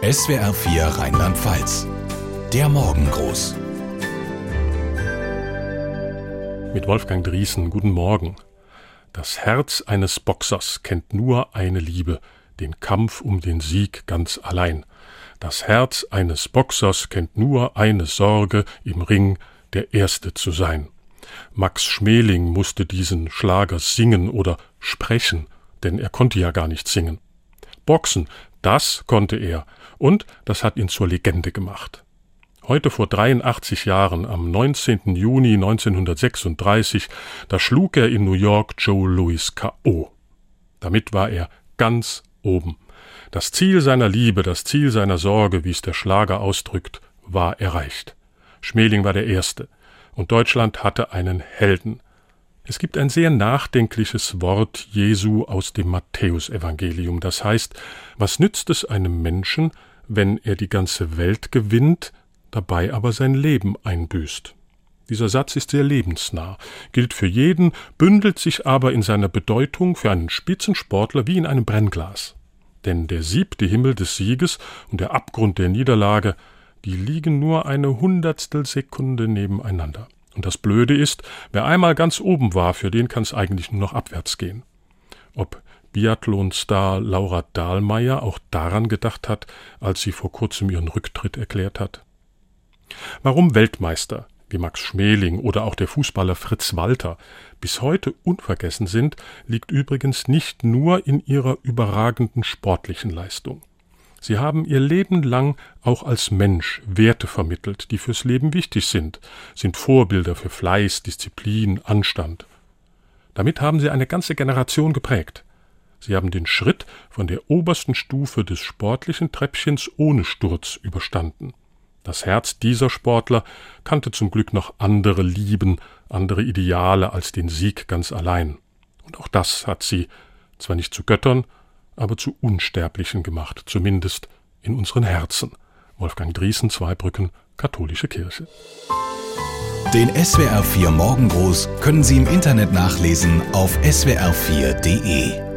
SWR 4 Rheinland-Pfalz. Der Morgengruß. Mit Wolfgang Driesen, guten Morgen. Das Herz eines Boxers kennt nur eine Liebe, den Kampf um den Sieg ganz allein. Das Herz eines Boxers kennt nur eine Sorge, im Ring der Erste zu sein. Max Schmeling musste diesen Schlager singen oder sprechen, denn er konnte ja gar nicht singen. Boxen, das konnte er, und das hat ihn zur Legende gemacht. Heute vor 83 Jahren, am 19. Juni 1936, da schlug er in New York Joe Louis K.O. Damit war er ganz oben. Das Ziel seiner Liebe, das Ziel seiner Sorge, wie es der Schlager ausdrückt, war erreicht. Schmeling war der Erste, und Deutschland hatte einen Helden. Es gibt ein sehr nachdenkliches Wort Jesu aus dem Matthäusevangelium. Das heißt, was nützt es einem Menschen, wenn er die ganze Welt gewinnt, dabei aber sein Leben einbüßt? Dieser Satz ist sehr lebensnah, gilt für jeden, bündelt sich aber in seiner Bedeutung für einen Spitzensportler wie in einem Brennglas. Denn der siebte Himmel des Sieges und der Abgrund der Niederlage, die liegen nur eine Hundertstelsekunde nebeneinander. Und das Blöde ist, wer einmal ganz oben war, für den kann es eigentlich nur noch abwärts gehen. Ob Biathlon-Star Laura Dahlmeier auch daran gedacht hat, als sie vor kurzem ihren Rücktritt erklärt hat? Warum Weltmeister wie Max Schmeling oder auch der Fußballer Fritz Walter bis heute unvergessen sind, liegt übrigens nicht nur in ihrer überragenden sportlichen Leistung. Sie haben ihr Leben lang auch als Mensch Werte vermittelt, die fürs Leben wichtig sind Vorbilder für Fleiß, Disziplin, Anstand. Damit haben sie eine ganze Generation geprägt. Sie haben den Schritt von der obersten Stufe des sportlichen Treppchens ohne Sturz überstanden. Das Herz dieser Sportler kannte zum Glück noch andere Lieben, andere Ideale als den Sieg ganz allein. Und auch das hat sie zwar nicht zu Göttern, aber zu Unsterblichen gemacht, zumindest in unseren Herzen. Wolfgang Driesen, Zweibrücken, Katholische Kirche. Den SWR 4 Morgengruß können Sie im Internet nachlesen auf swr4.de.